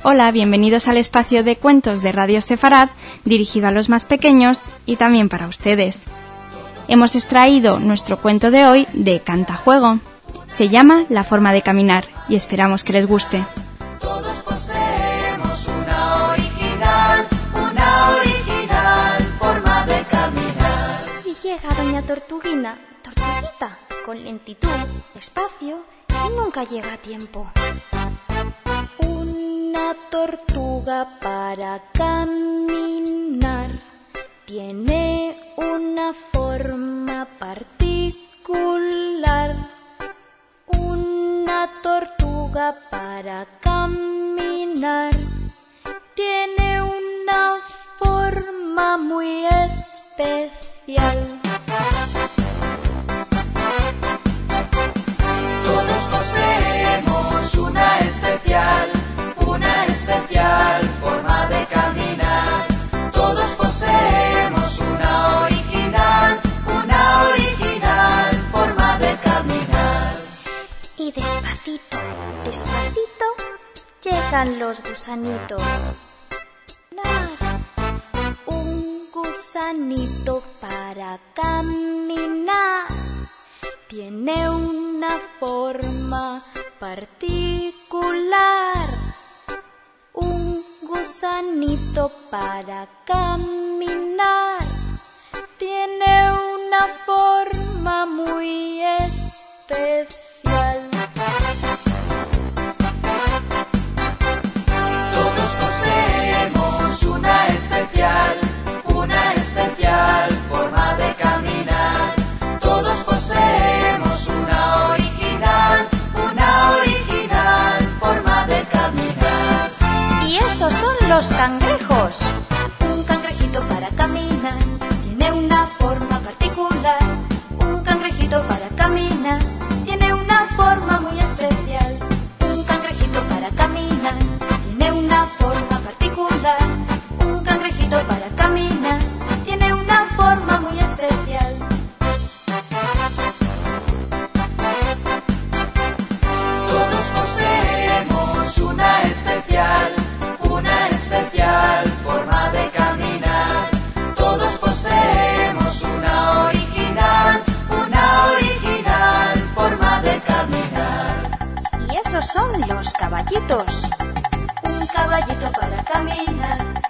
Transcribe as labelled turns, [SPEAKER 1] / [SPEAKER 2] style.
[SPEAKER 1] Hola, bienvenidos al espacio de cuentos de Radio Sefarad, dirigido a los más pequeños y también para ustedes. Hemos extraído nuestro cuento de hoy de Cantajuego. Se llama La forma de caminar y esperamos que les guste.
[SPEAKER 2] Todos poseemos una original forma de caminar.
[SPEAKER 3] Y llega doña Tortuguita, con lentitud, despacio y nunca llega a tiempo. Una tortuga para caminar tiene una forma particular. Una tortuga para caminar tiene una forma muy especial.
[SPEAKER 2] Todos poseemos una especial forma de caminar. Todos poseemos una original forma de caminar.
[SPEAKER 3] Y despacito, llegan los gusanitos. Un gusanito para caminar tiene una forma particular. Un gusanito para caminar tiene una forma muy especial.
[SPEAKER 2] Todos poseemos una especial forma de caminar. Todos poseemos una original forma de caminar.
[SPEAKER 3] Y esos son los cangrejos. Un cangrejito para caminar tiene una forma particular. Un cangrejito para caminar tiene una forma muy especial. Un cangrejito para caminar tiene una forma particular. Un cangrejito para caminar tiene una forma muy especial.
[SPEAKER 2] Todos poseemos una especial forma de caminar. Todos poseemos una original forma de caminar.
[SPEAKER 3] Y esos son los caballitos. Un caballito para caminar